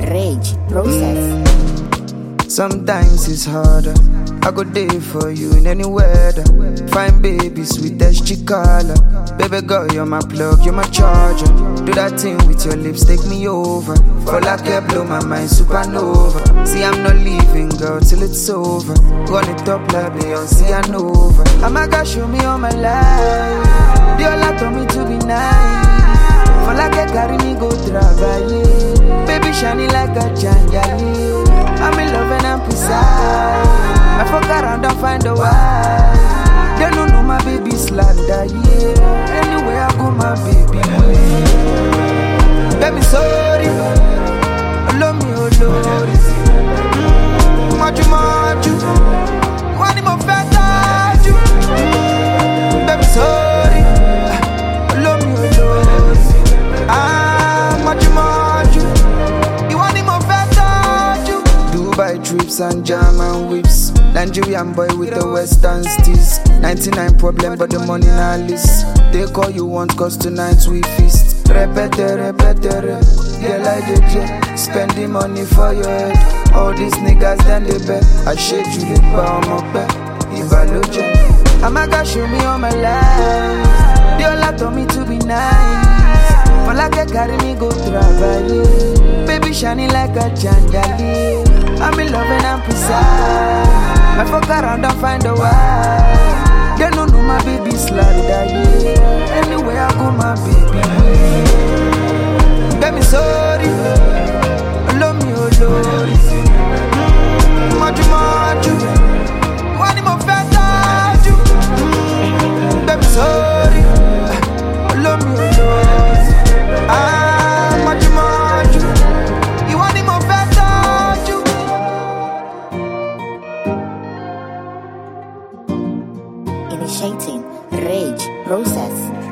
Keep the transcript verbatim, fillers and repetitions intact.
Rage Process. Sometimes it's harder. I go there for you in any weather. Fine baby, sweet as chicala. Baby girl, you're my plug, you're my charger. Do that thing with your lips, take me over. For like a blow my mind, supernova. See, I'm not leaving, girl, till it's over. Run it up like Beyonce and over. I'ma gotta show me all my life. The all told me to be nice. For like a carry me go travailler. Baby shining like a jangale. I'm in love and I'm precise. I fuck around and find a wife. They don't know my baby slander, yeah. Anywhere I go, my baby way. Baby, sorry. Love me, oh Lord. Machu, machu. Wani mo feta ju. Baby, sorry. Love me, oh Lord. Ah, machu, machu. You want him mo feta ju. Dubai trips and German whips. Nigerian boy with the western steez. ninety-nine problem but the money not list. They call you once cause tonight we feast. Repete, repete, re. Yeah like J J. Spend the money for your head. All these niggas then they bet. I shade you the power my back. Ivaloja. I'ma gotta show me all my life. They all told me to be nice. For like a carry me go travailler. Baby shining like a jangale. I'm in love and I'm precise. I fuck around and find a wife. They don't know my baby slander, yeah. Anywhere I go, my baby way. Baby, sorry. Love me, oh Lord. Machu, machu. Wani mo feta ju. Baby, sorry. Love me, oh Lord. Ah, machu, machu. You want him mo feta ju. Initiating Rage Process.